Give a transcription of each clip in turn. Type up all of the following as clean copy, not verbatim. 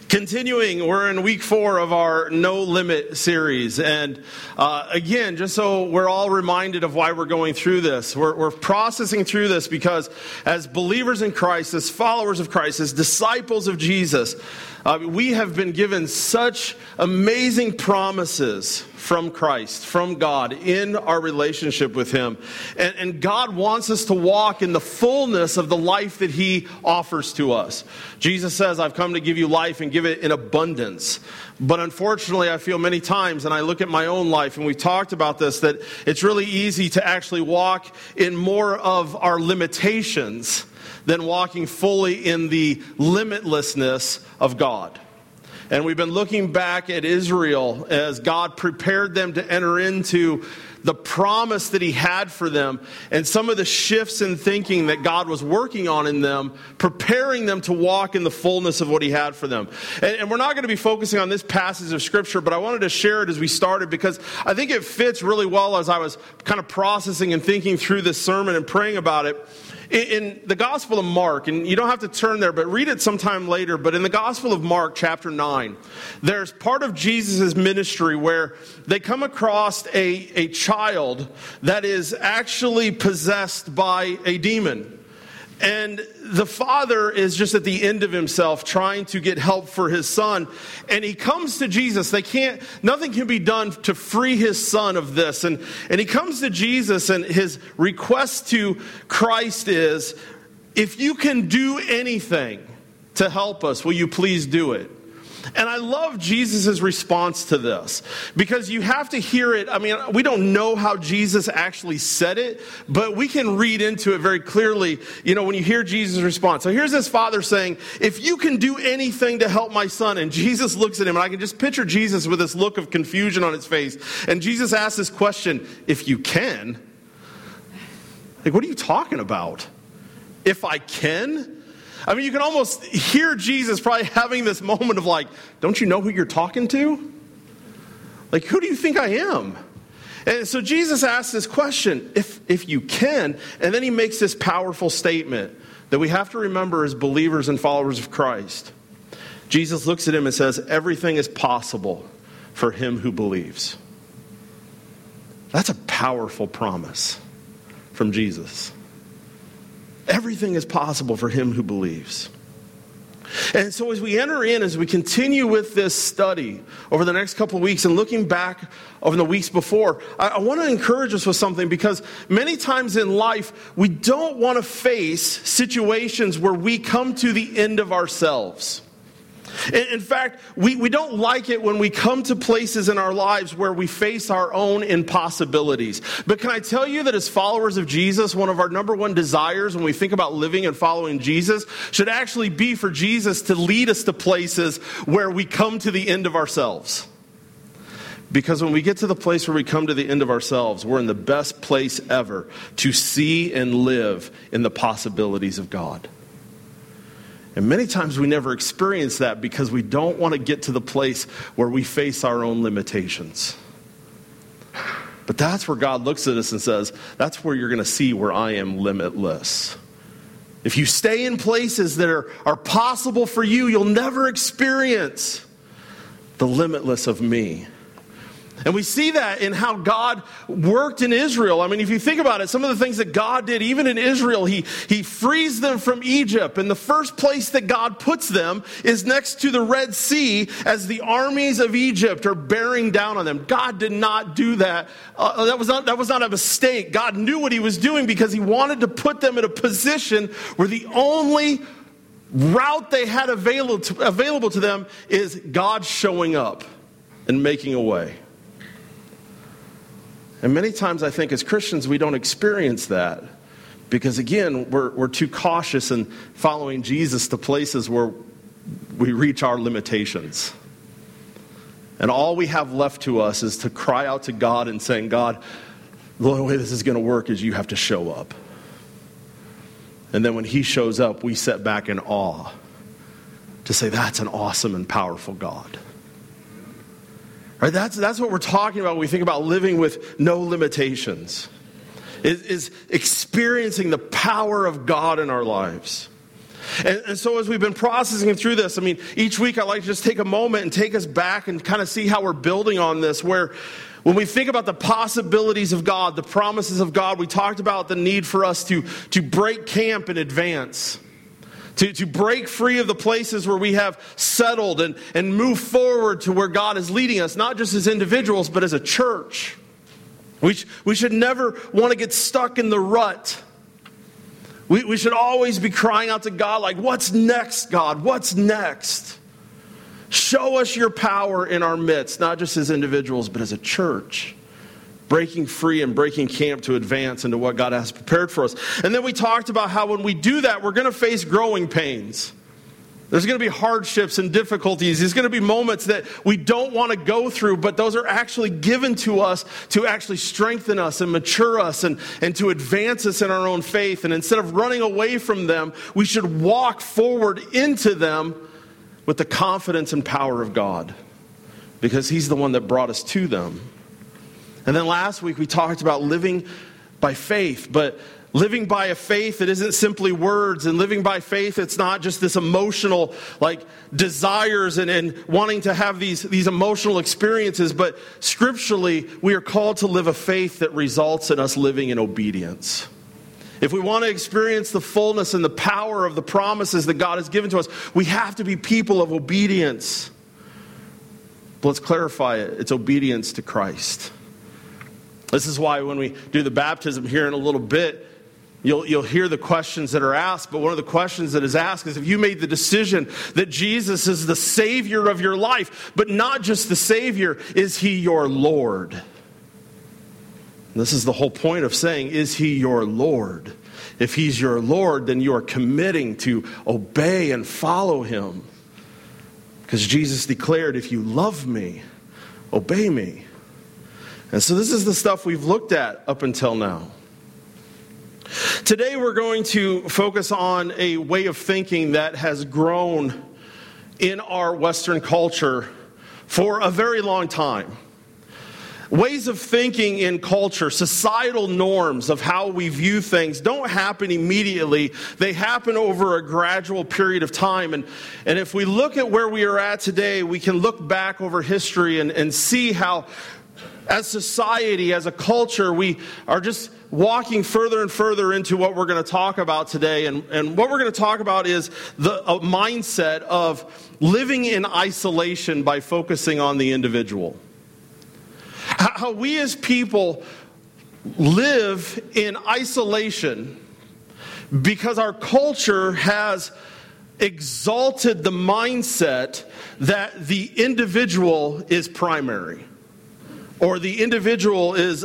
Continuing, we're in week 4 of our No Limit series. And again, just so we're all reminded of why we're going through this, we're processing through this because as believers in Christ, as followers of Christ, as disciples of Jesus, we have been given such amazing promises from Christ, from God, in our relationship with Him. And God wants us to walk in the fullness of the life that He offers to us. Jesus says, I've come to give you life and give it in abundance. But unfortunately, I feel many times, and I look at my own life, and we've talked about this, that it's really easy to actually walk in more of our limitations than walking fully in the limitlessness of God. And we've been looking back at Israel as God prepared them to enter into the promise that He had for them and some of the shifts in thinking that God was working on in them, preparing them to walk in the fullness of what He had for them. And we're not going to be focusing on this passage of Scripture, but I wanted to share it as we started because I think it fits really well as I was kind of processing and thinking through this sermon and praying about it. In the Gospel of Mark, and you don't have to turn there, but read it sometime later, but in the Gospel of Mark, chapter 9, there's part of Jesus' ministry where they come across a child that is actually possessed by a demon. And the father is just at the end of himself trying to get help for his son. And he comes to Jesus. Nothing can be done to free his son of this. And he comes to Jesus, and his request to Christ is, if you can do anything to help us, will you please do it? And I love Jesus' response to this because you have to hear it. I mean, we don't know how Jesus actually said it, but we can read into it very clearly, when you hear Jesus' response. So here's his father saying, if you can do anything to help my son. And Jesus looks at him, and I can just picture Jesus with this look of confusion on his face. And Jesus asks this question, if you can? Like, what are you talking about? If I can? I mean, you can almost hear Jesus probably having this moment of like, don't you know who you're talking to? Like, who do you think I am? And so Jesus asks this question, if you can, and then he makes this powerful statement that we have to remember as believers and followers of Christ. Jesus looks at him and says, everything is possible for him who believes. That's a powerful promise from Jesus. Everything is possible for him who believes. And so as we enter in, as we continue with this study over the next couple of weeks and looking back over the weeks before, I want to encourage us with something because many times in life, we don't want to face situations where we come to the end of ourselves. In fact, we don't like it when we come to places in our lives where we face our own impossibilities. But can I tell you that as followers of Jesus, one of our number one desires when we think about living and following Jesus should actually be for Jesus to lead us to places where we come to the end of ourselves. Because when we get to the place where we come to the end of ourselves, we're in the best place ever to see and live in the possibilities of God. And many times we never experience that because we don't want to get to the place where we face our own limitations. But that's where God looks at us and says, that's where you're going to see where I am limitless. If you stay in places that are possible for you, you'll never experience the limitless of me. And we see that in how God worked in Israel. I mean, if you think about it, some of the things that God did, even in Israel, He frees them from Egypt. And the first place that God puts them is next to the Red Sea as the armies of Egypt are bearing down on them. God did not do that. That was not a mistake. God knew what He was doing because He wanted to put them in a position where the only route they had available to them is God showing up and making a way. And many times I think as Christians we don't experience that because again we're too cautious in following Jesus to places where we reach our limitations. And all we have left to us is to cry out to God and saying, God, the only way this is going to work is you have to show up. And then when He shows up, we sit back in awe to say that's an awesome and powerful God. Right, that's what we're talking about when we think about living with no limitations. Is experiencing the power of God in our lives. And so as we've been processing through this, I mean, each week I like to just take a moment and take us back and kind of see how we're building on this, where when we think about the possibilities of God, the promises of God, we talked about the need for us to break camp and advance. To break free of the places where we have settled and move forward to where God is leading us, not just as individuals, but as a church. We should never want to get stuck in the rut. We should always be crying out to God like, what's next, God? What's next? Show us your power in our midst, not just as individuals, but as a church. Breaking free and breaking camp to advance into what God has prepared for us. And then we talked about how when we do that, we're going to face growing pains. There's going to be hardships and difficulties. There's going to be moments that we don't want to go through, but those are actually given to us to actually strengthen us and mature us and to advance us in our own faith. And instead of running away from them, we should walk forward into them with the confidence and power of God, because He's the one that brought us to them. And then last week we talked about living by faith, but living by a faith that isn't simply words, and living by faith, it's not just this emotional like desires and wanting to have these emotional experiences, but scripturally we are called to live a faith that results in us living in obedience. If we want to experience the fullness and the power of the promises that God has given to us, we have to be people of obedience. But let's clarify it. It's obedience to Christ. This is why when we do the baptism here in a little bit, you'll hear the questions that are asked. But one of the questions that is asked is, if you made the decision that Jesus is the Savior of your life, but not just the Savior, is He your Lord? This is the whole point of saying, is He your Lord? If He's your Lord, then you are committing to obey and follow Him. Because Jesus declared, if you love me, obey me. And so this is the stuff we've looked at up until now. Today we're going to focus on a way of thinking that has grown in our Western culture for a very long time. Ways of thinking in culture, societal norms of how we view things don't happen immediately. They happen over a gradual period of time. And if we look at where we are at today, we can look back over history and see how, as society, as a culture, we are just walking further and further into what we're going to talk about today. And what we're going to talk about is a mindset of living in isolation by focusing on the individual. How we as people live in isolation because our culture has exalted the mindset that the individual is primary, or the individual is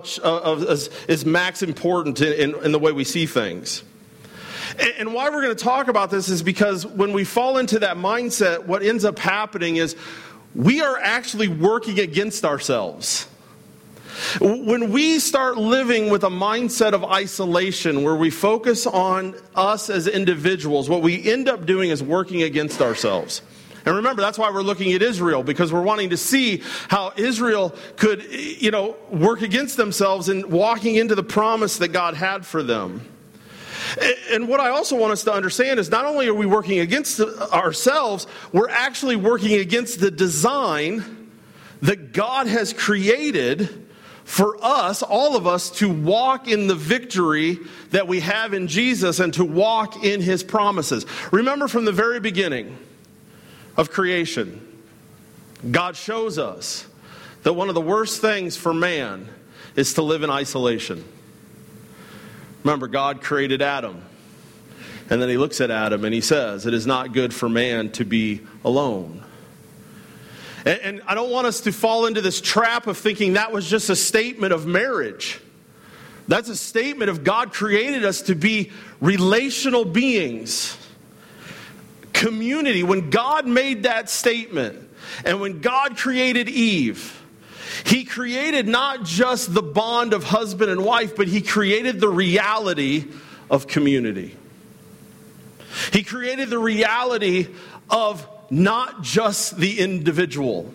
is max important in the way we see things. And why we're going to talk about this is because when we fall into that mindset, what ends up happening is we are actually working against ourselves. When we start living with a mindset of isolation, where we focus on us as individuals, what we end up doing is working against ourselves. And remember, that's why we're looking at Israel, because we're wanting to see how Israel could, work against themselves and walking into the promise that God had for them. And what I also want us to understand is not only are we working against ourselves, we're actually working against the design that God has created for us, all of us, to walk in the victory that we have in Jesus and to walk in His promises. Remember, from the very beginning of creation, God shows us that one of the worst things for man is to live in isolation. Remember, God created Adam. And then He looks at Adam and He says, it is not good for man to be alone. And I don't want us to fall into this trap of thinking that was just a statement of marriage. That's a statement of God created us to be relational beings. Community. When God made that statement, and when God created Eve, He created not just the bond of husband and wife, but He created the reality of community. He created the reality of not just the individual.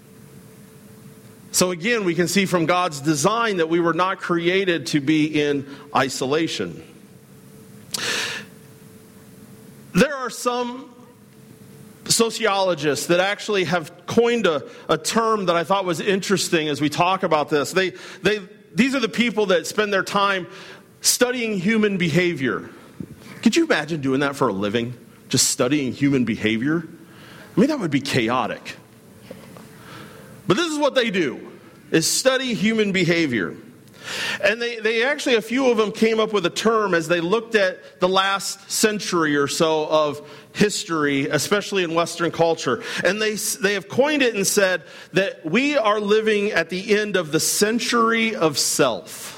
So again, we can see from God's design that we were not created to be in isolation. There are some sociologists that actually have coined a term that I thought was interesting as we talk about this. These are the people that spend their time studying human behavior. Could you imagine doing that for a living? Just studying human behavior? I mean, that would be chaotic. But this is what they do, is study human behavior. And they actually, a few of them came up with a term as they looked at the last century or so of history, especially in Western culture. And they have coined it and said that we are living at the end of the century of self.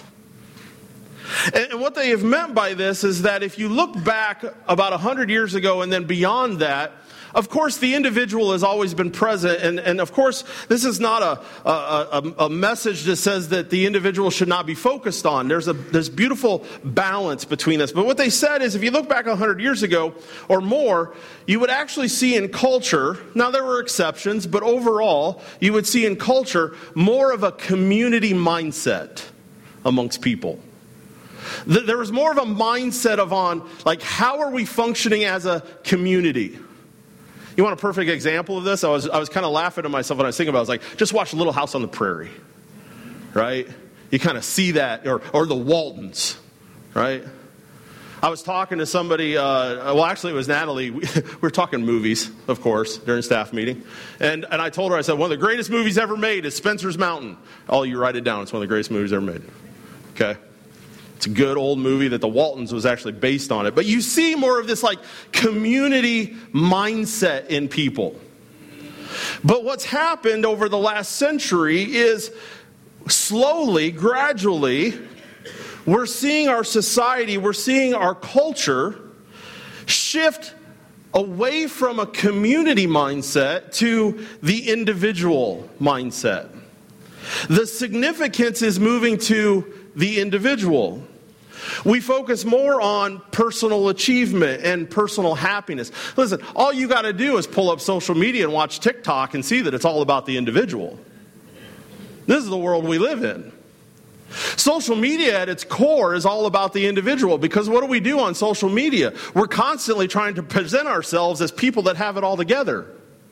And what they have meant by this is that if you look back about 100 years ago and then beyond that, of course, the individual has always been present, and of course, this is not a message that says that the individual should not be focused on. There's beautiful balance between this. But what they said is, if you look back 100 years ago or more, you would actually see in culture, now there were exceptions, but overall, you would see in culture more of a community mindset amongst people. There was more of a mindset how are we functioning as a community? You want a perfect example of this? I was kind of laughing to myself when I was thinking about it. I was like, just watch Little House on the Prairie, right? You kind of see that, or the Waltons, right? I was talking to somebody, actually it was Natalie. We were talking movies, of course, during staff meeting. And I told her, I said, one of the greatest movies ever made is Spencer's Mountain. Oh, you write it down. It's one of the greatest movies ever made. Okay? It's a good old movie that the Waltons was actually based on it. But you see more of this community mindset in people. But what's happened over the last century is slowly, gradually, we're seeing our society, we're seeing our culture shift away from a community mindset to the individual mindset. The significance is moving to the individual. We focus more on personal achievement and personal happiness. Listen, all you got to do is pull up social media and watch TikTok and see that it's all about the individual. This is the world we live in. Social media at its core is all about the individual, because what do we do on social media? We're constantly trying to present ourselves as people that have it all together.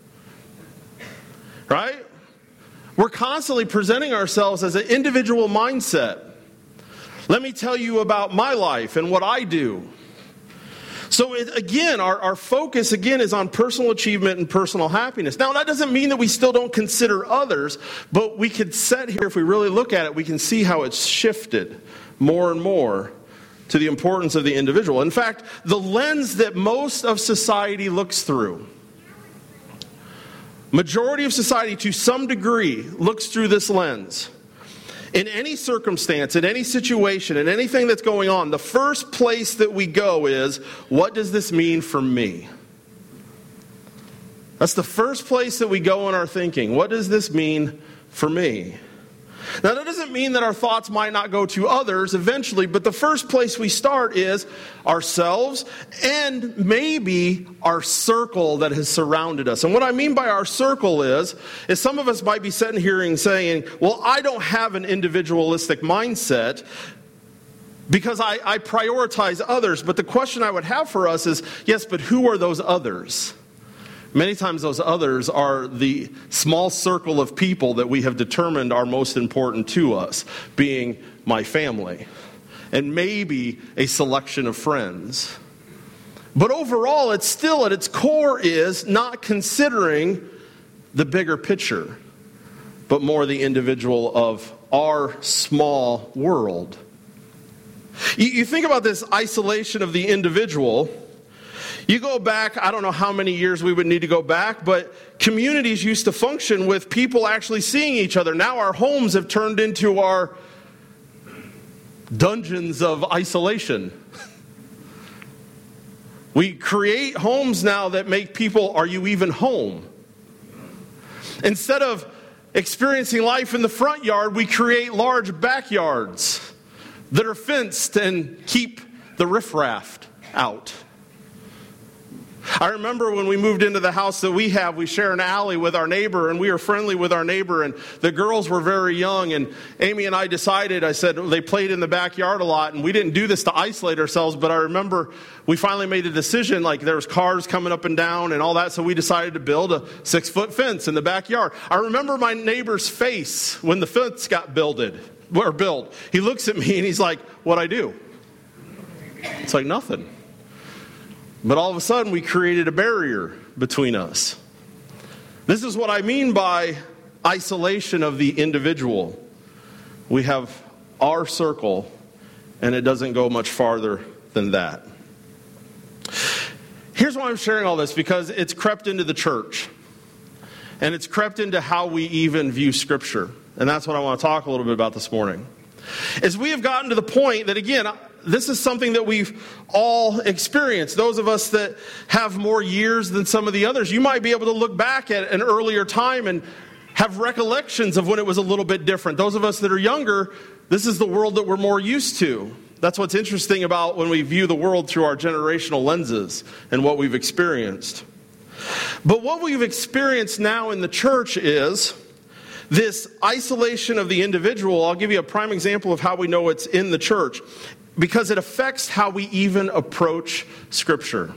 Right? We're constantly presenting ourselves as an individual mindset. Let me tell you about my life and what I do. So our focus is on personal achievement and personal happiness. Now, that doesn't mean that we still don't consider others, but we could sit here, if we really look at it, we can see how it's shifted more and more to the importance of the individual. In fact, the lens that most of society looks through, majority of society to some degree looks through this lens. In any circumstance, in any situation, in anything that's going on, the first place that we go is, what does this mean for me? That's the first place that we go in our thinking. What does this mean for me? Now, that doesn't mean that our thoughts might not go to others eventually, but the first place we start is ourselves and maybe our circle that has surrounded us. And what I mean by our circle is some of us might be sitting here and saying, well, I don't have an individualistic mindset because I prioritize others. But the question I would have for us is, yes, but who are those others? Many times those others are the small circle of people that we have determined are most important to us, being my family, and maybe a selection of friends. But overall, it's still at its core is not considering the bigger picture, but more the individual of our small world. You think about this isolation of the individual. You go back, I don't know how many years we would need to go back, but communities used to function with people actually seeing each other. Now our homes have turned into our dungeons of isolation. We create homes now that make people, are you even home? Instead of experiencing life in the front yard, we create large backyards that are fenced and keep the riffraff out. I remember when we moved into the house that we share an alley with our neighbor, and we are friendly with our neighbor, and the girls were very young, and Amy and I decided, they played in the backyard a lot, and we didn't do this to isolate ourselves, but I remember we finally made a decision, like there was cars coming up and down and all that, so we decided to build a 6-foot fence in the backyard. I remember my neighbor's face when the fence got built. He looks at me and he's like, "What'd I do?" It's like nothing. But all of a sudden, we created a barrier between us. This is what I mean by isolation of the individual. We have our circle, and it doesn't go much farther than that. Here's why I'm sharing all this, because it's crept into the church. And it's crept into how we even view Scripture. And that's what I want to talk a little bit about this morning. As we have gotten to the point that, again, this is something that we've all experienced. Those of us that have more years than some of the others, you might be able to look back at an earlier time and have recollections of when it was a little bit different. Those of us that are younger, this is the world that we're more used to. That's what's interesting about when we view the world through our generational lenses and what we've experienced. But what we've experienced now in the church is this isolation of the individual. I'll give you a prime example of how we know it's in the church, because it affects how we even approach Scripture.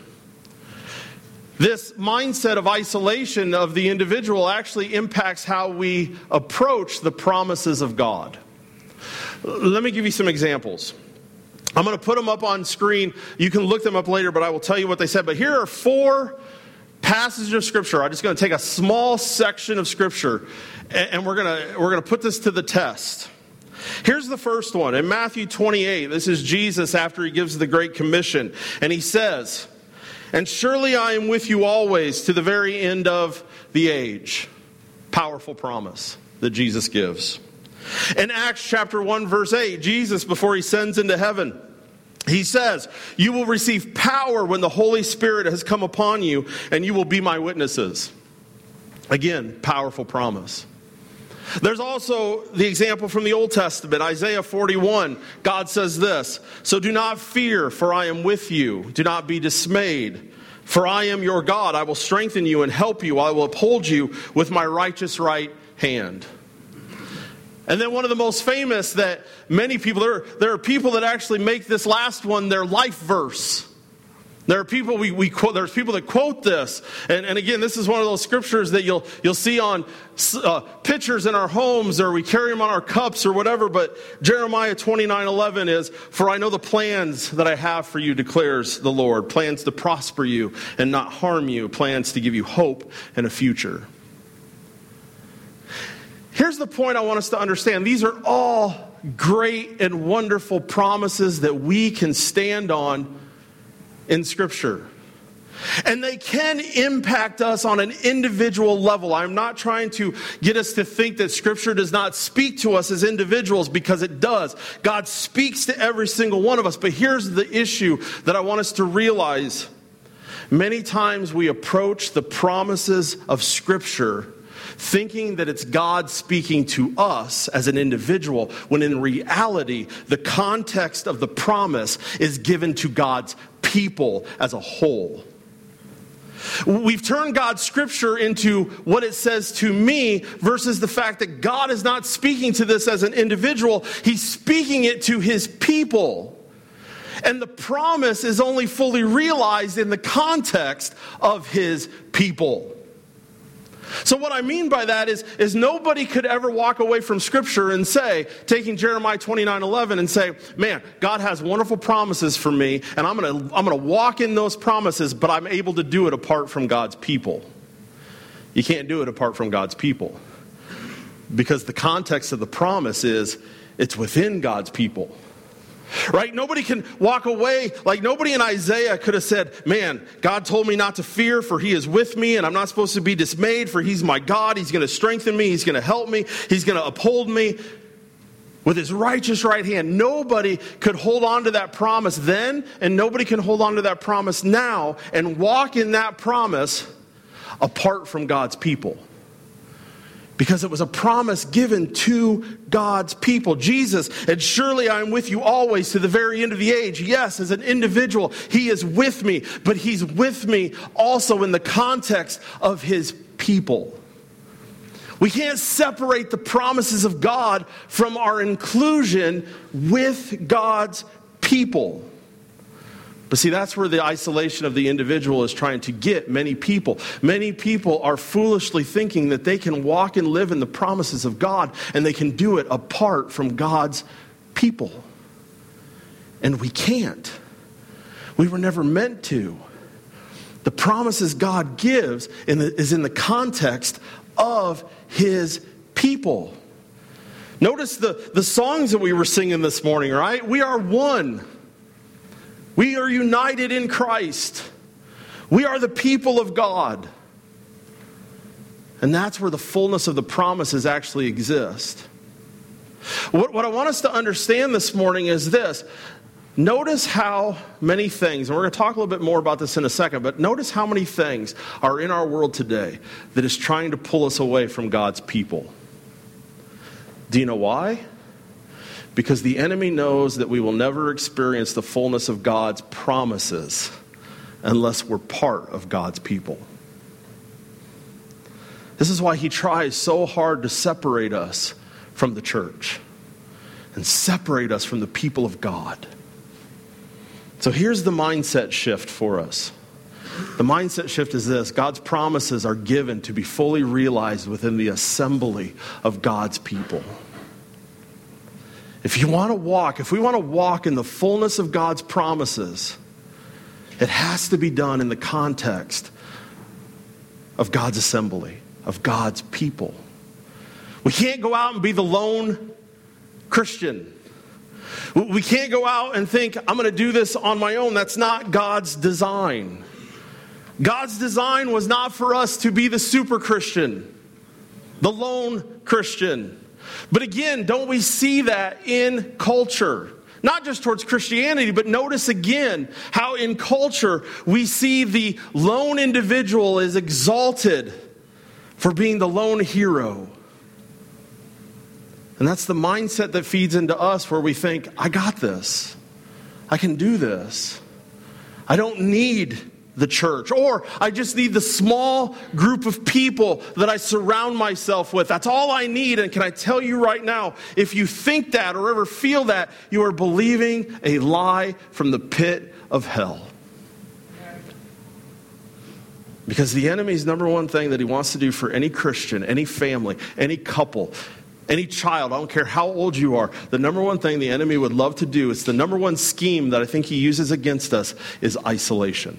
This mindset of isolation of the individual actually impacts how we approach the promises of God. Let me give you some examples. I'm going to put them up on screen. You can look them up later, but I will tell you what they said. But here are 4 passages of Scripture. I'm just going to take a small section of Scripture, and we're going to put this to the test. Here's the first one. In Matthew 28, this is Jesus after he gives the Great Commission. And he says, "And surely I am with you always to the very end of the age." Powerful promise that Jesus gives. In Acts chapter 1, verse 8, Jesus, before he ascends into heaven, he says, "You will receive power when the Holy Spirit has come upon you, and you will be my witnesses." Again, powerful promise. There's also the example from the Old Testament, Isaiah 41. God says this, "So do not fear, for I am with you. Do not be dismayed, for I am your God. I will strengthen you and help you. I will uphold you with my righteous right hand." And then one of the most famous that many people, there are people that actually make this last one their life verse. There are people there's people that quote this, and again, this is one of those scriptures that you'll see on pictures in our homes, or we carry them on our cups or whatever. But Jeremiah 29:11 is, "For I know the plans that I have for you, declares the Lord, plans to prosper you and not harm you, plans to give you hope and a future." Here's the point I want us to understand: these are all great and wonderful promises that we can stand on in Scripture. And they can impact us on an individual level. I'm not trying to get us to think that Scripture does not speak to us as individuals, because it does. God speaks to every single one of us. But here's the issue that I want us to realize. Many times we approach the promises of Scripture thinking that it's God speaking to us as an individual, when in reality, the context of the promise is given to God's people as a whole. We've turned God's Scripture into what it says to me, versus the fact that God is not speaking to this as an individual. He's speaking it to His people. And the promise is only fully realized in the context of His people. So what I mean by that is nobody could ever walk away from Scripture and say, taking Jeremiah 29:11 and say, "Man, God has wonderful promises for me, and I'm gonna walk in those promises, but I'm able to do it apart from God's people." You can't do it apart from God's people, because the context of the promise is it's within God's people. Right? Nobody can walk away, like nobody in Isaiah could have said, "Man, God told me not to fear, for He is with me, and I'm not supposed to be dismayed, for He's my God. He's going to strengthen me. He's going to help me. He's going to uphold me with His righteous right hand." Nobody could hold on to that promise then, and nobody can hold on to that promise now and walk in that promise apart from God's people. Because it was a promise given to God's people. Jesus, and surely I am with you always to the very end of the age. Yes, as an individual, he is with me, but he's with me also in the context of his people. We can't separate the promises of God from our inclusion with God's people. But see, that's where the isolation of the individual is trying to get many people. Many people are foolishly thinking that they can walk and live in the promises of God, and they can do it apart from God's people. And we can't. We were never meant to. The promises God gives is in the context of his people. Notice the songs that we were singing this morning, right? We are one. We are united in Christ. We are the people of God. And that's where the fullness of the promises actually exist. What I want us to understand this morning is this. Notice how many things, and we're going to talk a little bit more about this in a second, but notice how many things are in our world today that is trying to pull us away from God's people. Do you know why? Because the enemy knows that we will never experience the fullness of God's promises unless we're part of God's people. This is why he tries so hard to separate us from the church and separate us from the people of God. So here's the mindset shift for us. The mindset shift is this: God's promises are given to be fully realized within the assembly of God's people. If we want to walk in the fullness of God's promises, it has to be done in the context of God's assembly, of God's people. We can't go out and be the lone Christian. We can't go out and think, I'm going to do this on my own. That's not God's design. God's design was not for us to be the super Christian, the lone Christian. But again, don't we see that in culture? Not just towards Christianity, but notice again how in culture we see the lone individual is exalted for being the lone hero. And that's the mindset that feeds into us, where we think, I got this. I can do this. I don't need the church, or I just need the small group of people that I surround myself with. That's all I need. And can I tell you right now, if you think that or ever feel that, you are believing a lie from the pit of hell. Because the enemy's number one thing that he wants to do for any Christian, any family, any couple, any child, I don't care how old you are, the number one thing the enemy would love to do, it's the number one scheme that I think he uses against us, is isolation.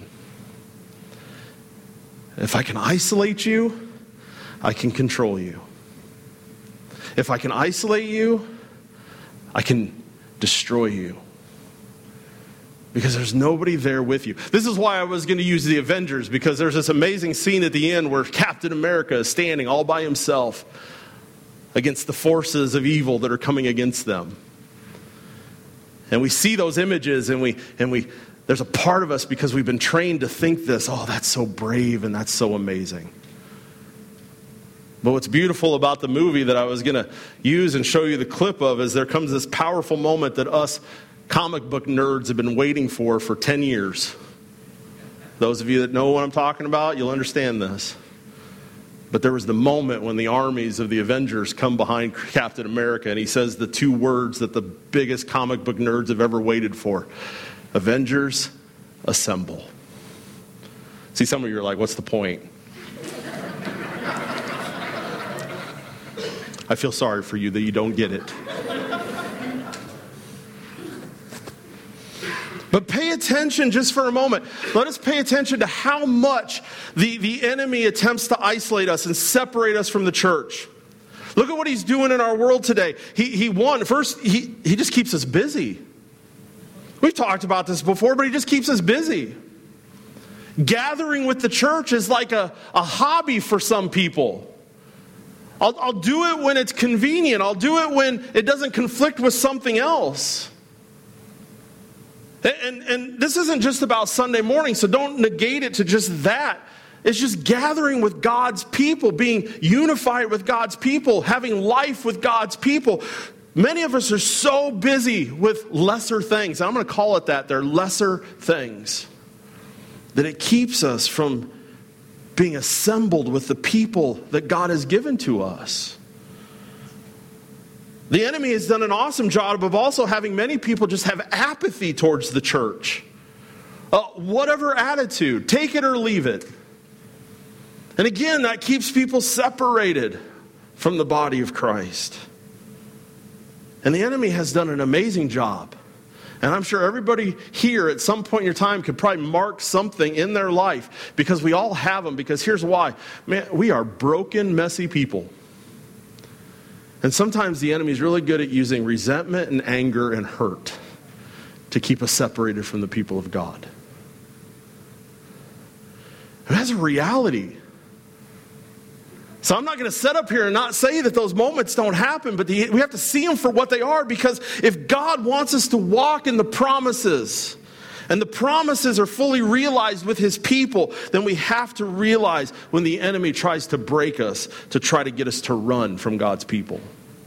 If I can isolate you, I can control you. If I can isolate you, I can destroy you. Because there's nobody there with you. This is why I was going to use the Avengers, because there's this amazing scene at the end where Captain America is standing all by himself against the forces of evil that are coming against them. And we see those images and we there's a part of us, because we've been trained to think this, oh, that's so brave and that's so amazing. But what's beautiful about the movie that I was going to use and show you the clip of is there comes this powerful moment that us comic book nerds have been waiting for 10 years. Those of you that know what I'm talking about, you'll understand this. But there was the moment when the armies of the Avengers come behind Captain America, and he says the two words that the biggest comic book nerds have ever waited for. Avengers, assemble. See, some of you are like, what's the point? I feel sorry for you that you don't get it. But pay attention just for a moment. Let us pay attention to how much the enemy attempts to isolate us and separate us from the church. Look at what he's doing in our world today. He just keeps us busy. We've talked about this before, but he just keeps us busy. Gathering with the church is like a hobby for some people. I'll do it when it's convenient. I'll do it when it doesn't conflict with something else. And this isn't just about Sunday morning, so don't negate it to just that. is just gathering with God's people, being unified with God's people, having life with God's people. Many of us are so busy with lesser things. I'm going to call it that. They're lesser things. That it keeps us from being assembled with the people that God has given to us. The enemy has done an awesome job of also having many people just have apathy towards the church. Whatever attitude, take it or leave it. And again, that keeps people separated from the body of Christ. And the enemy has done an amazing job. And I'm sure everybody here at some point in your time could probably mark something in their life, because we all have them. Because here's why. Man, we are broken, messy people. And sometimes the enemy is really good at using resentment and anger and hurt to keep us separated from the people of God. And that's a reality. So I'm not going to sit up here and not say that those moments don't happen, but we have to see them for what they are, because if God wants us to walk in the promises, and the promises are fully realized with his people, then we have to realize when the enemy tries to break us, to try to get us to run from God's people.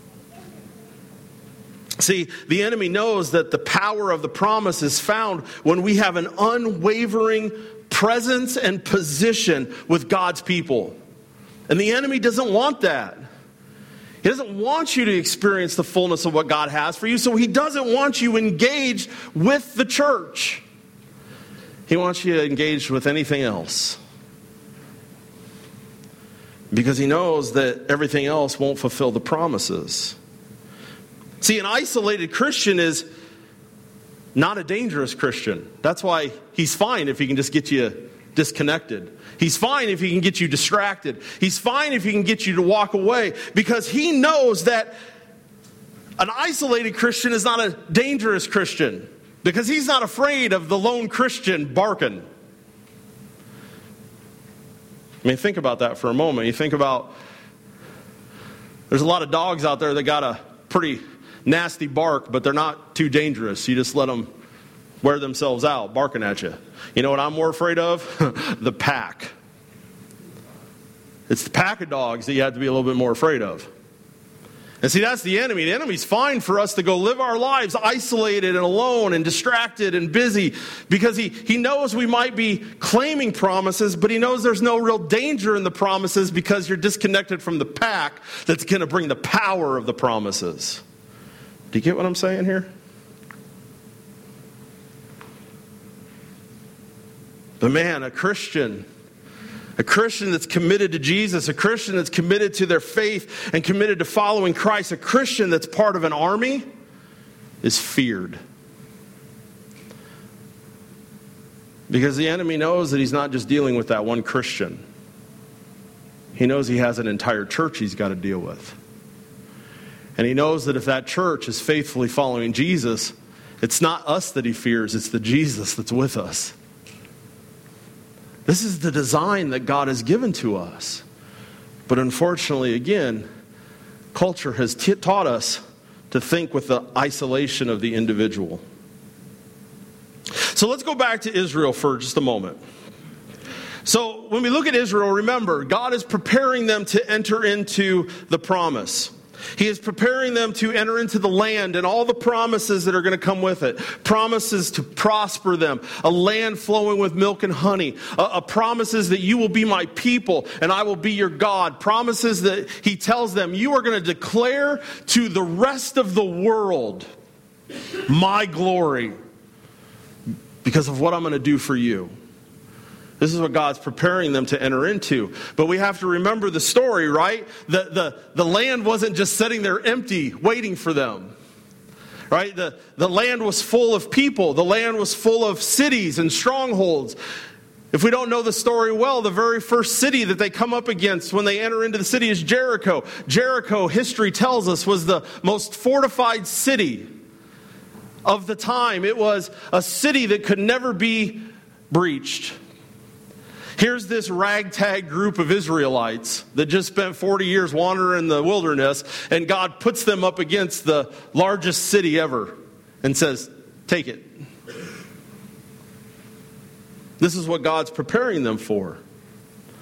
See, the enemy knows that the power of the promise is found when we have an unwavering presence and position with God's people. And the enemy doesn't want that. He doesn't want you to experience the fullness of what God has for you, so he doesn't want you engaged with the church. He wants you engaged with anything else. Because he knows that everything else won't fulfill the promises. See, an isolated Christian is not a dangerous Christian. That's why he's fine if he can just get you disconnected. He's fine if he can get you distracted. He's fine if he can get you to walk away, because he knows that an isolated Christian is not a dangerous Christian, because he's not afraid of the lone Christian barking. I mean, think about that for a moment. You think about, there's a lot of dogs out there that got a pretty nasty bark, but they're not too dangerous. You just let them wear themselves out barking at you. You know what I'm more afraid of? The pack. It's the pack of dogs that you have to be a little bit more afraid of. And see, that's the enemy. The enemy's fine for us to go live our lives isolated and alone and distracted and busy, because he knows we might be claiming promises, but he knows there's no real danger in the promises, because you're disconnected from the pack that's going to bring the power of the promises. Do you get what I'm saying here? But man, a Christian that's committed to Jesus, a Christian that's committed to their faith and committed to following Christ, a Christian that's part of an army, is feared. Because the enemy knows that he's not just dealing with that one Christian. He knows he has an entire church he's got to deal with. And he knows that if that church is faithfully following Jesus, it's not us that he fears, it's the Jesus that's with us. This is the design that God has given to us. But unfortunately, again, culture has taught us to think with the isolation of the individual. So let's go back to Israel for just a moment. So when we look at Israel, remember, God is preparing them to enter into the promise. He is preparing them to enter into the land and all the promises that are going to come with it. Promises to prosper them. A land flowing with milk and honey. Promises that you will be my people and I will be your God. Promises that he tells them, you are going to declare to the rest of the world my glory because of what I'm going to do for you. This is what God's preparing them to enter into. But we have to remember the story, right? The land wasn't just sitting there empty, waiting for them. Right? The land was full of people. The land was full of cities and strongholds. If we don't know the story well, the very first city that they come up against when they enter into the city is Jericho. Jericho, history tells us, was the most fortified city of the time. It was a city that could never be breached. Here's this ragtag group of Israelites that just spent 40 years wandering in the wilderness, and God puts them up against the largest city ever and says, take it. This is what God's preparing them for.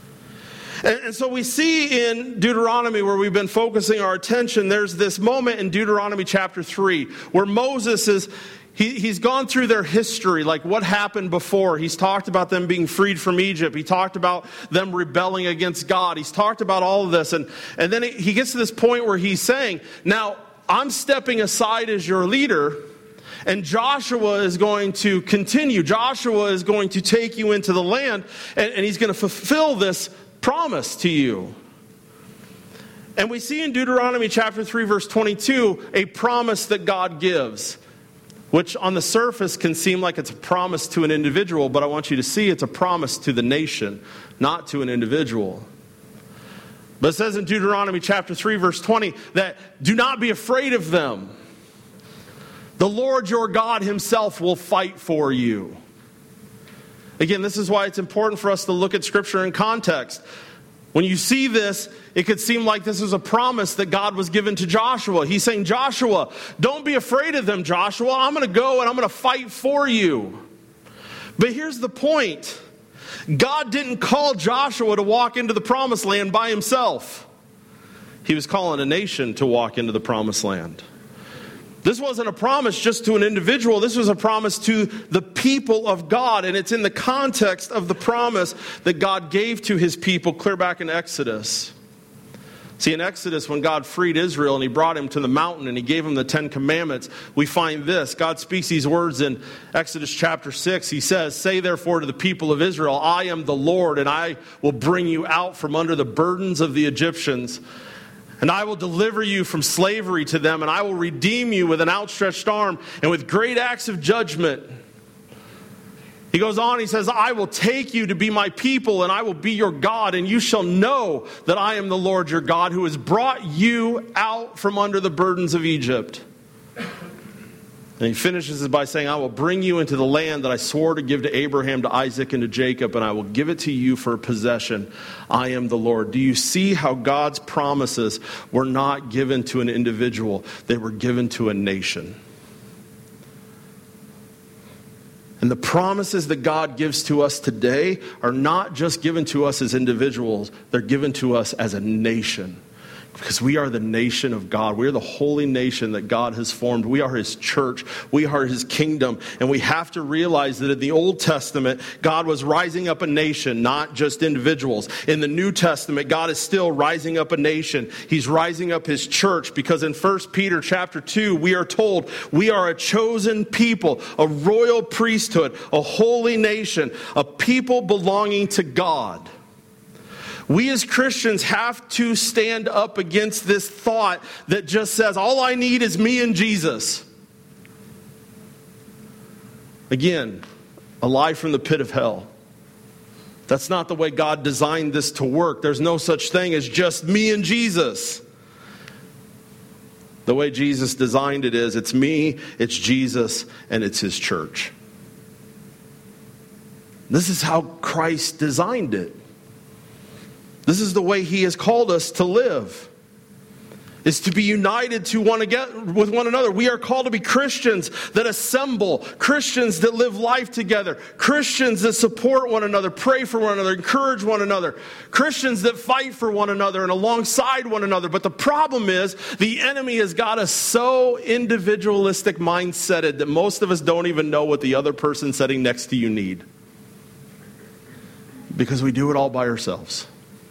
And so we see in Deuteronomy, where we've been focusing our attention, there's this moment in Deuteronomy chapter 3 where Moses he's gone through their history, like what happened before. He's talked about them being freed from Egypt. He talked about them rebelling against God. He's talked about all of this. And then he gets to this point where he's saying, now I'm stepping aside as your leader, and Joshua is going to continue. Joshua is going to take you into the land, and he's going to fulfill this promise to you. And we see in Deuteronomy chapter 3 verse 22 a promise that God gives, which on the surface can seem like it's a promise to an individual, but I want you to see it's a promise to the nation, not to an individual. But it says in Deuteronomy chapter 3 verse 20 that do not be afraid of them. The Lord your God himself will fight for you. Again, this is why it's important for us to look at Scripture in context. When you see this, it could seem like this is a promise that God was given to Joshua. He's saying, Joshua, don't be afraid of them, Joshua. I'm going to go and I'm going to fight for you. But here's the point. God didn't call Joshua to walk into the promised land by himself. He was calling a nation to walk into the promised land. This wasn't a promise just to an individual. This was a promise to the people of God. And it's in the context of the promise that God gave to his people clear back in Exodus. See, in Exodus, when God freed Israel and he brought him to the mountain and he gave him the 10 commandments, we find this. God speaks these words in Exodus chapter 6. He says, say therefore to the people of Israel, I am the Lord, and I will bring you out from under the burdens of the Egyptians. And I will deliver you from slavery to them, and I will redeem you with an outstretched arm and with great acts of judgment. He goes on, he says, I will take you to be my people, and I will be your God, and you shall know that I am the Lord your God, who has brought you out from under the burdens of Egypt. And he finishes it by saying, I will bring you into the land that I swore to give to Abraham, to Isaac, and to Jacob, and I will give it to you for a possession. I am the Lord. Do you see how God's promises were not given to an individual? They were given to a nation. And the promises that God gives to us today are not just given to us as individuals. They're given to us as a nation. Because we are the nation of God. We are the holy nation that God has formed. We are his church. We are his kingdom. And we have to realize that in the Old Testament, God was rising up a nation, not just individuals. In the New Testament, God is still rising up a nation. He's rising up his church, because in 1 Peter chapter 2, we are told we are a chosen people, a royal priesthood, a holy nation, a people belonging to God. We as Christians have to stand up against this thought that just says, all I need is me and Jesus. Again, a lie from the pit of hell. That's not the way God designed this to work. There's no such thing as just me and Jesus. The way Jesus designed it is, it's me, it's Jesus, and it's his church. This is how Christ designed it. This is the way he has called us to live, is to be united with one another. We are called to be Christians that assemble, Christians that live life together, Christians that support one another, pray for one another, encourage one another, Christians that fight for one another and alongside one another. But the problem is the enemy has got us so individualistic mindseted that most of us don't even know what the other person sitting next to you need, because we do it all by ourselves.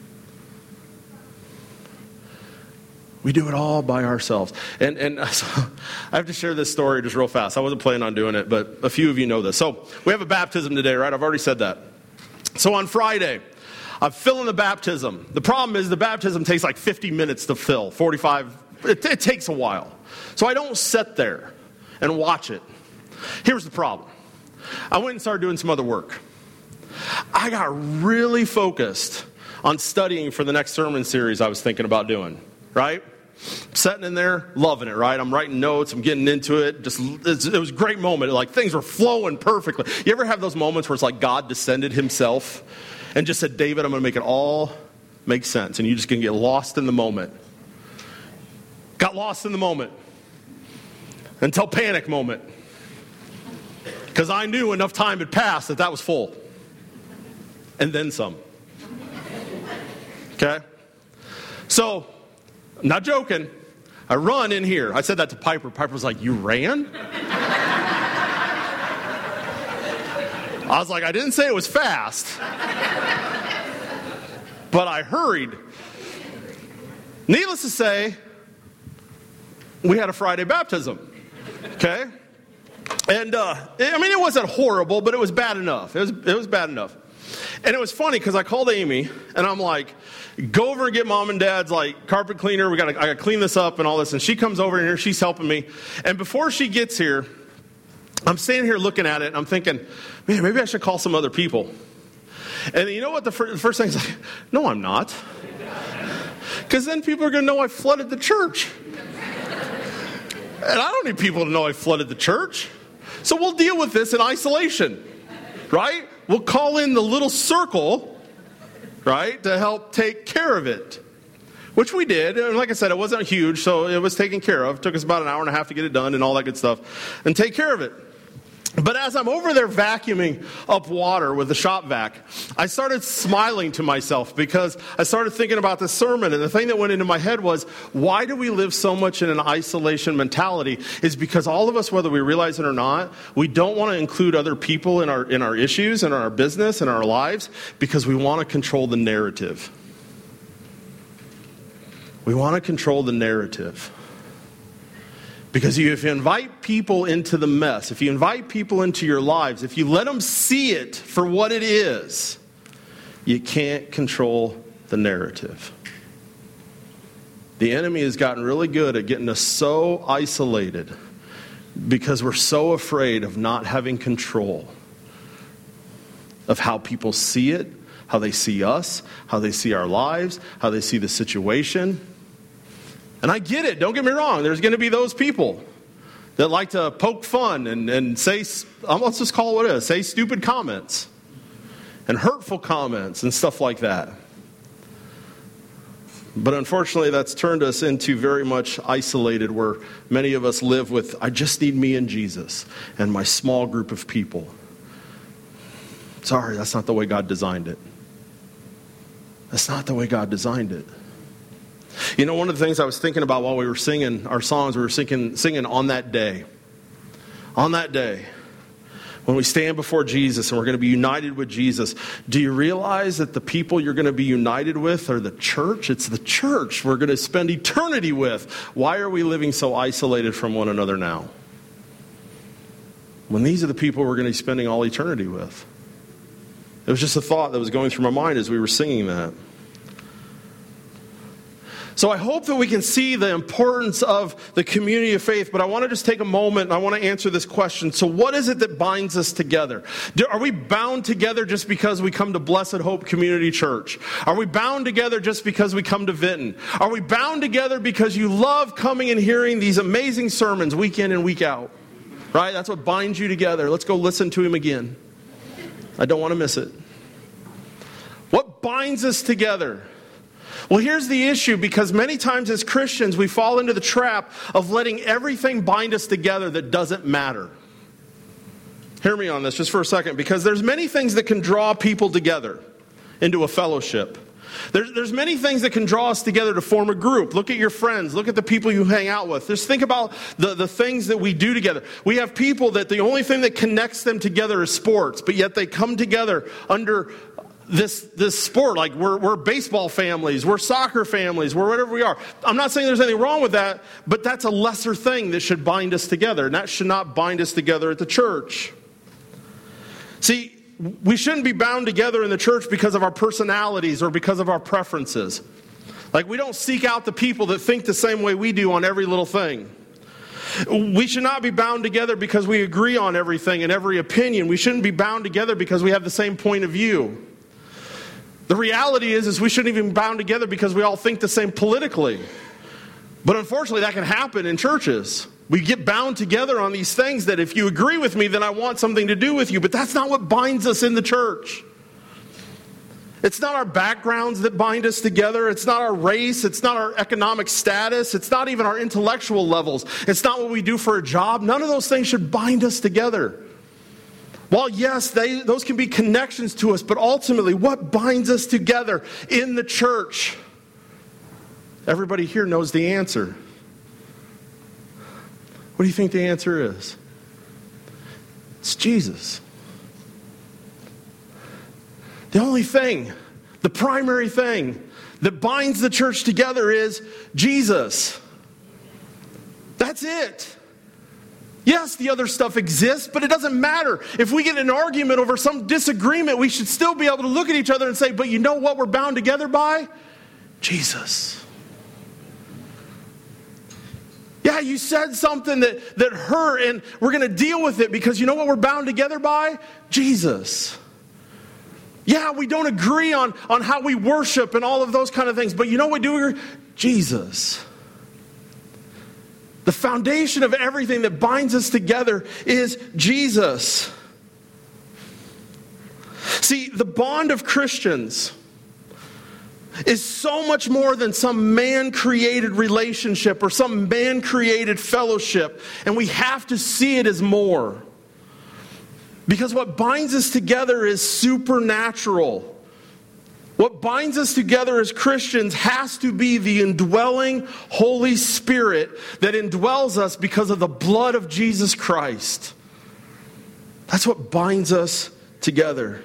We do it all by ourselves. And so I have to share this story just real fast. I wasn't planning on doing it, but a few of you know this. So we have a baptism today, right? I've already said that. So on Friday, I'm filling the baptism. The problem is the baptism takes like 50 minutes to fill, 45. It takes a while. So I don't sit there and watch it. Here's the problem. I went and started doing some other work. I got really focused on studying for the next sermon series I was thinking about doing, right? Sitting in there, loving it, right? I'm writing notes, I'm getting into it. It was a great moment. Like things were flowing perfectly. You ever have those moments where it's like God descended himself and just said, David, I'm going to make it all make sense. And you're just going to get lost in the moment. Got lost in the moment. Until panic moment. Because I knew enough time had passed that was full. And then some. Okay? So, I'm not joking. I run in here. I said that to Piper. Piper was like, "You ran?" I was like, "I didn't say it was fast, but I hurried." Needless to say, we had a Friday baptism. Okay? And, it wasn't horrible, but it was bad enough. It was bad enough. And it was funny because I called Amy, and I'm like, "Go over and get mom and dad's carpet cleaner. I got to clean this up and all this." And she comes over here, she's helping me. And before she gets here, I'm standing here looking at it, and I'm thinking, man, maybe I should call some other people. And you know what? The first thing is like, no, I'm not. Because then people are going to know I flooded the church. And I don't need people to know I flooded the church. So we'll deal with this in isolation, right? We'll call in the little circle, right, to help take care of it, which we did. And like I said, it wasn't huge, so it was taken care of. It took us about an hour and a half to get it done and all that good stuff and take care of it. But as I'm over there vacuuming up water with the shop vac, I started smiling to myself because I started thinking about this sermon. And the thing that went into my head was, why do we live so much in an isolation mentality? Is because all of us, whether we realize it or not, we don't want to include other people in our issues and our business and our lives because we want to control the narrative. We want to control the narrative. Because if you invite people into the mess, if you invite people into your lives, if you let them see it for what it is, you can't control the narrative. The enemy has gotten really good at getting us so isolated because we're so afraid of not having control of how people see it, how they see us, how they see our lives, how they see the situation. And I get it, don't get me wrong. There's going to be those people that like to poke fun and say, let's just call it what it is, say stupid comments and hurtful comments and stuff like that. But unfortunately, that's turned us into very much isolated, where many of us live with, I just need me and Jesus and my small group of people. Sorry, that's not the way God designed it. That's not the way God designed it. You know, one of the things I was thinking about while we were singing our songs, we were singing on that day. On that day, when we stand before Jesus and we're going to be united with Jesus, do you realize that the people you're going to be united with are the church? It's the church we're going to spend eternity with. Why are we living so isolated from one another now, when these are the people we're going to be spending all eternity with? It was just a thought that was going through my mind as we were singing that. So I hope that we can see the importance of the community of faith, but I want to just take a moment and I want to answer this question. So what is it that binds us together? Are we bound together just because we come to Blessed Hope Community Church? Are we bound together just because we come to Vinton? Are we bound together because you love coming and hearing these amazing sermons week in and week out? Right? That's what binds you together. Let's go listen to him again. I don't want to miss it. What binds us together? Well, here's the issue, because many times as Christians, we fall into the trap of letting everything bind us together that doesn't matter. Hear me on this just for a second, because there's many things that can draw people together into a fellowship. There's many things that can draw us together to form a group. Look at your friends. Look at the people you hang out with. Just think about the things that we do together. We have people that the only thing that connects them together is sports, but yet they come together under this sport. Like we're baseball families, we're soccer families, we're whatever we are. I'm not saying there's anything wrong with that, but that's a lesser thing that should bind us together, and that should not bind us together at the church. See, we shouldn't be bound together in the church because of our personalities or because of our preferences. Like, we don't seek out the people that think the same way we do on every little thing. We should not be bound together because we agree on everything and every opinion. We shouldn't be bound together because we have the same point of view. The reality is we shouldn't even be bound together because we all think the same politically. But unfortunately, that can happen in churches. We get bound together on these things that if you agree with me, then I want something to do with you. But that's not what binds us in the church. It's not our backgrounds that bind us together. It's not our race. It's not our economic status. It's not even our intellectual levels. It's not what we do for a job. None of those things should bind us together. While yes, those can be connections to us, but ultimately what binds us together in the church? Everybody here knows the answer. What do you think the answer is? It's Jesus. The only thing, the primary thing that binds the church together is Jesus. That's it. Yes, the other stuff exists, but it doesn't matter. If we get in an argument over some disagreement, we should still be able to look at each other and say, but you know what we're bound together by? Jesus. Yeah, you said something that hurt, and we're going to deal with it because you know what we're bound together by? Jesus. Yeah, we don't agree on how we worship and all of those kind of things, but you know what we do agree? Jesus. The foundation of everything that binds us together is Jesus. See, the bond of Christians is so much more than some man-created relationship or some man-created fellowship, and we have to see it as more. Because what binds us together is supernatural. What binds us together as Christians has to be the indwelling Holy Spirit that indwells us because of the blood of Jesus Christ. That's what binds us together.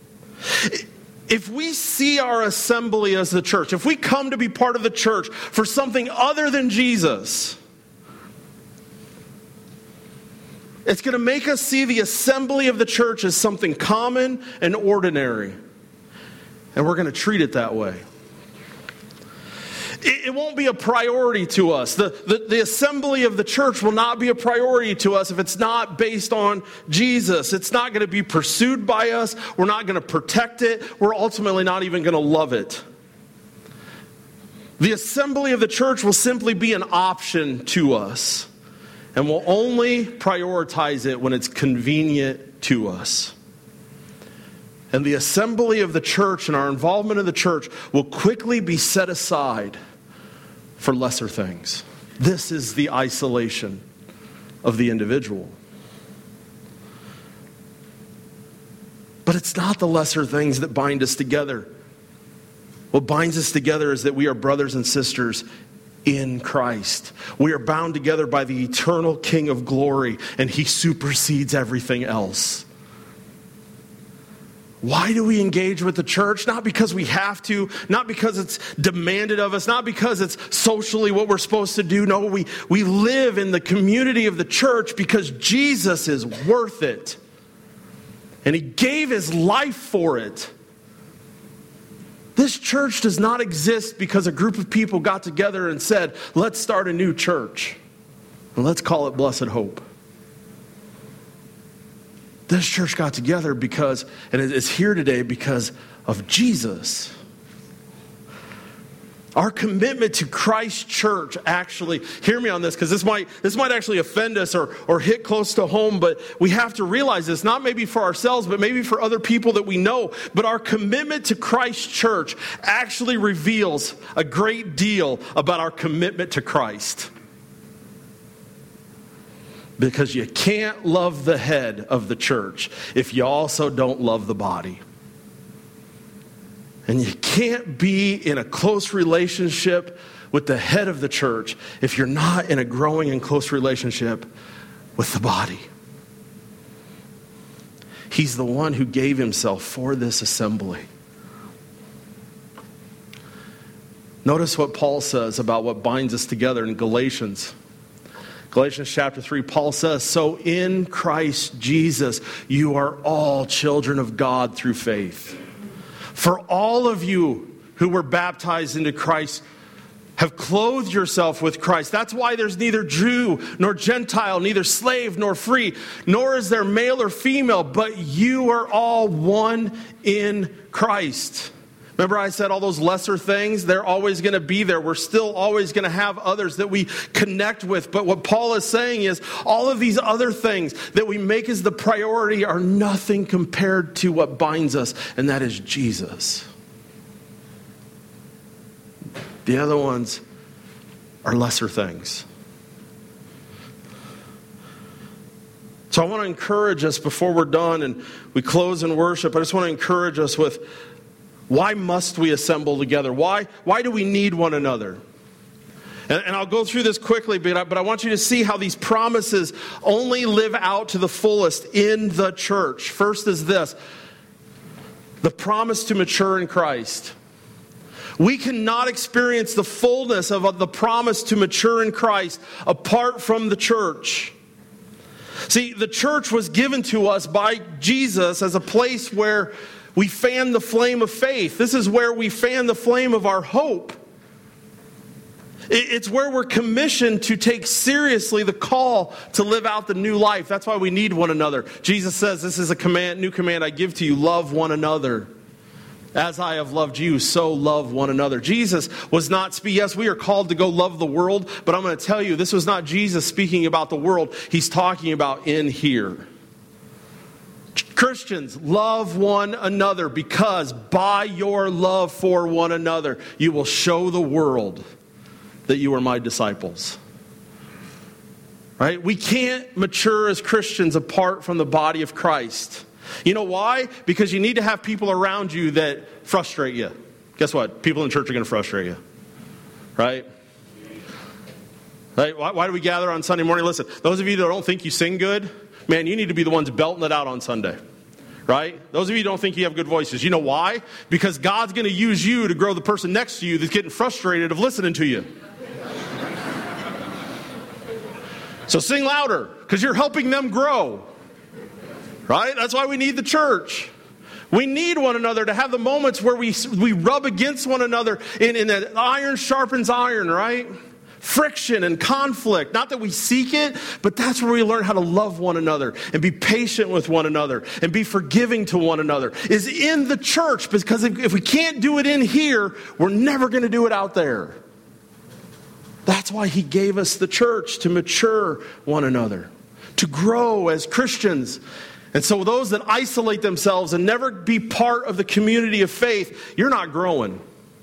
If we see our assembly as the church, if we come to be part of the church for something other than Jesus, it's going to make us see the assembly of the church as something common and ordinary. And we're going to treat it that way. It won't be a priority to us. The assembly of the church will not be a priority to us if it's not based on Jesus. It's not going to be pursued by us. We're not going to protect it. We're ultimately not even going to love it. The assembly of the church will simply be an option to us. And we'll only prioritize it when it's convenient to us. And the assembly of the church and our involvement in the church will quickly be set aside for lesser things. This is the isolation of the individual. But it's not the lesser things that bind us together. What binds us together is that we are brothers and sisters in Christ. We are bound together by the eternal King of glory, and He supersedes everything else. Why do we engage with the church? Not because we have to, not because it's demanded of us, not because it's socially what we're supposed to do. No, we live in the community of the church because Jesus is worth it. And He gave His life for it. This church does not exist because a group of people got together and said, let's start a new church. And let's call it Blessed Hope. This church got together because, and it is here today because of Jesus. Our commitment to Christ Church, actually, hear me on this, because this might actually offend us or hit close to home, but we have to realize this, not maybe for ourselves, but maybe for other people that we know. But our commitment to Christ Church actually reveals a great deal about our commitment to Christ. Because you can't love the head of the church if you also don't love the body. And you can't be in a close relationship with the head of the church if you're not in a growing and close relationship with the body. He's the one who gave Himself for this assembly. Notice what Paul says about what binds us together in Galatians. Galatians chapter 3, Paul says, so in Christ Jesus, you are all children of God through faith. For all of you who were baptized into Christ have clothed yourself with Christ. That's why there's neither Jew nor Gentile, neither slave nor free, nor is there male or female, but you are all one in Christ. Remember I said all those lesser things, they're always going to be there. We're still always going to have others that we connect with. But what Paul is saying is all of these other things that we make as the priority are nothing compared to what binds us, and that is Jesus. The other ones are lesser things. So I want to encourage us before we're done and we close in worship. I just want to encourage us with, why must we assemble together? Why do we need one another? And I'll go through this quickly, but I want you to see how these promises only live out to the fullest in the church. First is this: the promise to mature in Christ. We cannot experience the fullness of the promise to mature in Christ apart from the church. See, the church was given to us by Jesus as a place where we fan the flame of faith. This is where we fan the flame of our hope. It's where we're commissioned to take seriously the call to live out the new life. That's why we need one another. Jesus says, this is a new command I give to you, love one another. As I have loved you, so love one another. Jesus was not yes, we are called to go love the world, but I'm going to tell you, this was not Jesus speaking about the world. He's talking about in here. Christians, love one another, because by your love for one another, you will show the world that you are my disciples. Right? We can't mature as Christians apart from the body of Christ. You know why? Because you need to have people around you that frustrate you. Guess what? People in church are going to frustrate you. Right? Right? Why do we gather on Sunday morning? Listen, those of you that don't think you sing good, man, you need to be the ones belting it out on Sunday. Right? Those of you who don't think you have good voices. You know why? Because God's going to use you to grow the person next to you that's getting frustrated of listening to you. So sing louder, because you're helping them grow. Right? That's why we need the church. We need one another to have the moments where we rub against one another in that iron sharpens iron, right? Friction and conflict. Not that we seek it, but that's where we learn how to love one another and be patient with one another and be forgiving to one another. Is in the church, because if we can't do it in here, we're never going to do it out there. That's why he gave us the church, to mature one another, to grow as Christians. And so those that isolate themselves and never be part of the community of faith, you're not growing.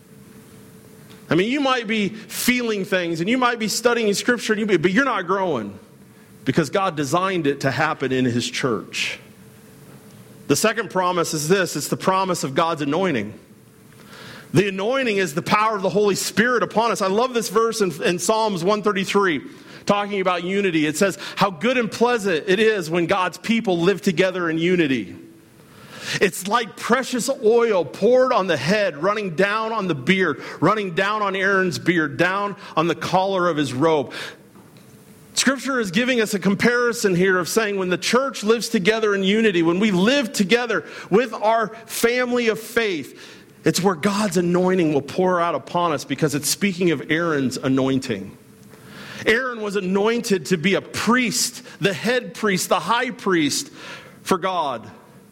I mean, you might be feeling things and you might be studying Scripture, but you're not growing, because God designed it to happen in his church. The second promise is this: it's the promise of God's anointing. The anointing is the power of the Holy Spirit upon us. I love this verse in Psalms 133, talking about unity. It says, how good and pleasant it is when God's people live together in unity. It's like precious oil poured on the head, running down on the beard, running down on Aaron's beard, down on the collar of his robe. Scripture is giving us a comparison here of saying, when the church lives together in unity, when we live together with our family of faith, it's where God's anointing will pour out upon us, because it's speaking of Aaron's anointing. Aaron was anointed to be a priest, the head priest, the high priest for God.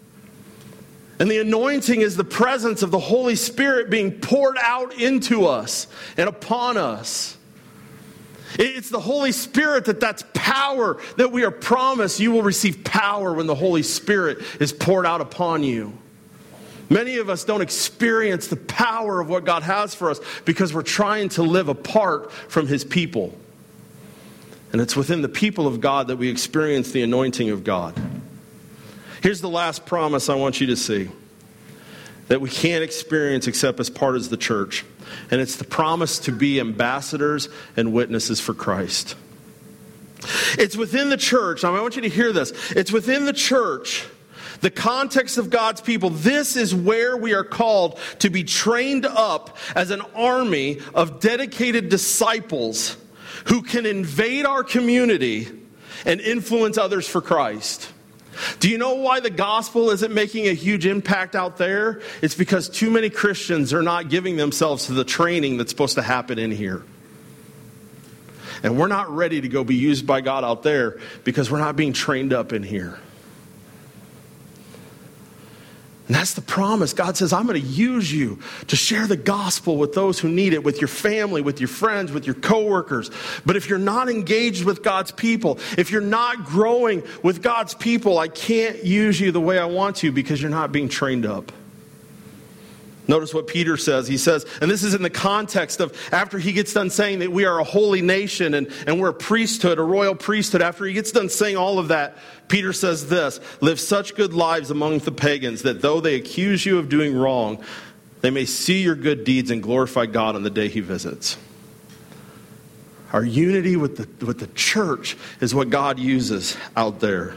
And the anointing is the presence of the Holy Spirit being poured out into us and upon us. It's the Holy Spirit that's power that we are promised. You will receive power when the Holy Spirit is poured out upon you. Many of us don't experience the power of what God has for us because we're trying to live apart from his people. And it's within the people of God that we experience the anointing of God. Here's the last promise I want you to see that we can't experience except as part of the church. And it's the promise to be ambassadors and witnesses for Christ. It's within the church. I want you to hear this. It's within the church, the context of God's people. This is where we are called to be trained up as an army of dedicated disciples who can invade our community and influence others for Christ. Do you know why the gospel isn't making a huge impact out there? It's because too many Christians are not giving themselves to the training that's supposed to happen in here. And we're not ready to go be used by God out there because we're not being trained up in here. And that's the promise. God says, I'm going to use you to share the gospel with those who need it, with your family, with your friends, with your coworkers. But if you're not engaged with God's people, if you're not growing with God's people, I can't use you the way I want to because you're not being trained up. Notice what Peter says. He says, and this is in the context of after he gets done saying that we are a holy nation and we're a priesthood, a royal priesthood. After he gets done saying all of that, Peter says this, live such good lives among the pagans that though they accuse you of doing wrong, they may see your good deeds and glorify God on the day he visits. Our unity with the church is what God uses out there.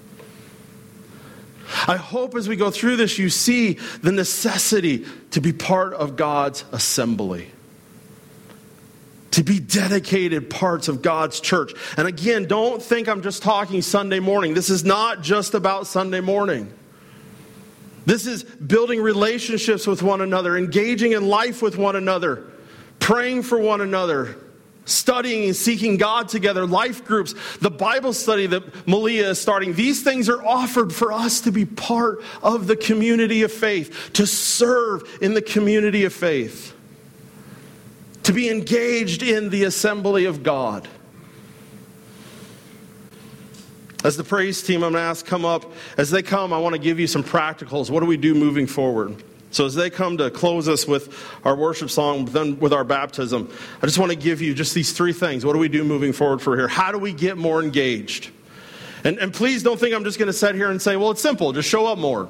I hope as we go through this, you see the necessity to be part of God's assembly. To be dedicated parts of God's church. And again, don't think I'm just talking Sunday morning. This is not just about Sunday morning. This is building relationships with one another, engaging in life with one another, praying for one another, studying and seeking God together, life groups, the Bible study that Malia is starting. These things are offered for us to be part of the community of faith, to serve in the community of faith, to be engaged in the assembly of God. As the praise team, I'm going to ask come up. As they come, I want to give you some practicals. What do we do moving forward? So as they come to close us with our worship song, then with our baptism, I just want to give you just these three things. What do we do moving forward for here? How do we get more engaged? And please don't think I'm just going to sit here and say, well, it's simple. Just show up more.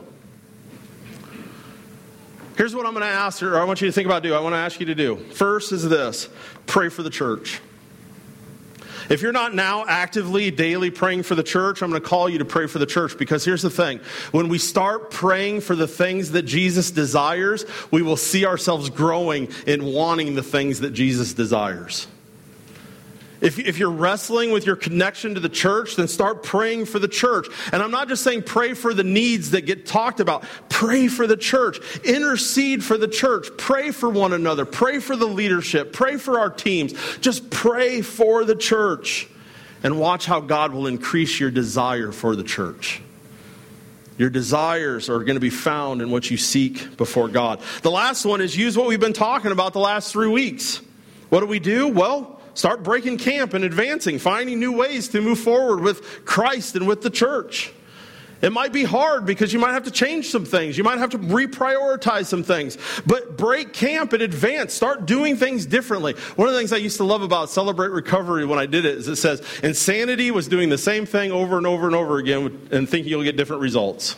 Here's what I'm going to ask, or I want you to think about doing. I want to ask you to do. First is this. Pray for the church. If you're not now actively, daily praying for the church, I'm going to call you to pray for the church, because here's the thing. When we start praying for the things that Jesus desires, we will see ourselves growing in wanting the things that Jesus desires. If you're wrestling with your connection to the church, then start praying for the church. And I'm not just saying pray for the needs that get talked about. Pray for the church. Intercede for the church. Pray for one another. Pray for the leadership. Pray for our teams. Just pray for the church. And watch how God will increase your desire for the church. Your desires are going to be found in what you seek before God. The last one is use what we've been talking about the last 3 weeks. What do? Well, start breaking camp and advancing, finding new ways to move forward with Christ and with the church. It might be hard because you might have to change some things. You might have to reprioritize some things. But break camp and advance. Start doing things differently. One of the things I used to love about Celebrate Recovery when I did it is it says, insanity was doing the same thing over and over and over again and thinking you'll get different results.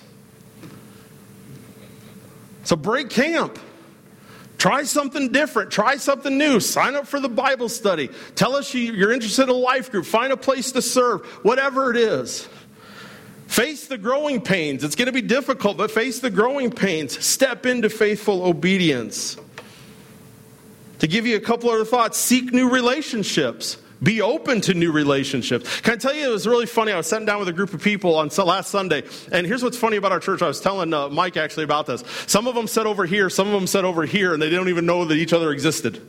So break camp. Try something different. Try something new. Sign up for the Bible study. Tell us you're interested in a life group. Find a place to serve. Whatever it is. Face the growing pains. It's going to be difficult, but face the growing pains. Step into faithful obedience. To give you a couple other thoughts, seek new relationships. Be open to new relationships. Can I tell you, it was really funny. I was sitting down with a group of people on last Sunday, and here's what's funny about our church. I was telling Mike actually about this. Some of them sat over here, some of them sat over here, and they don't even know that each other existed.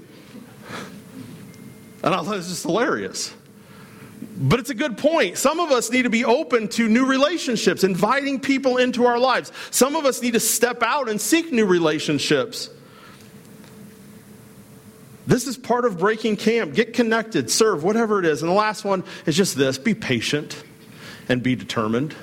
And I thought it was just hilarious. But it's a good point. Some of us need to be open to new relationships, inviting people into our lives. Some of us need to step out and seek new relationships. This is part of breaking camp. Get connected, serve, whatever it is. And the last one is just this. Be patient and be determined.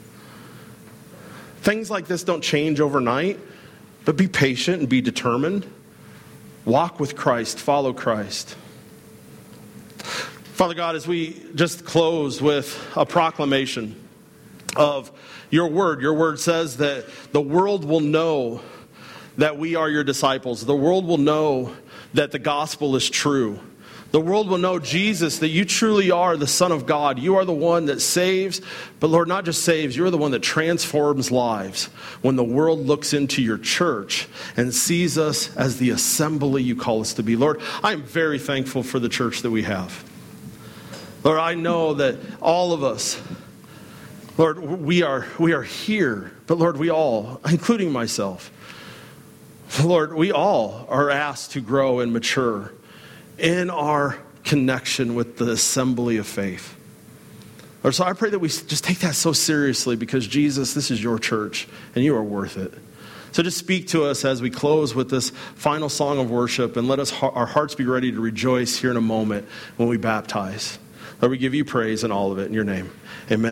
Things like this don't change overnight, but be patient and be determined. Walk with Christ. Follow Christ. Father God, as we just close with a proclamation of your word says that the world will know that we are your disciples. The world will know that the gospel is true. The world will know, Jesus, that you truly are the Son of God. You are the one that saves, but Lord, not just saves, you're the one that transforms lives. When the world looks into your church and sees us as the assembly you call us to be. Lord, I am very thankful for the church that we have. Lord, I know that all of us, Lord, we are here, but Lord, we all, including myself, Lord, we all are asked to grow and mature in our connection with the assembly of faith. Lord, so I pray that we just take that so seriously because, Jesus, this is your church and you are worth it. So just speak to us as we close with this final song of worship, and let our hearts be ready to rejoice here in a moment when we baptize. Lord, we give you praise in all of it in your name. Amen.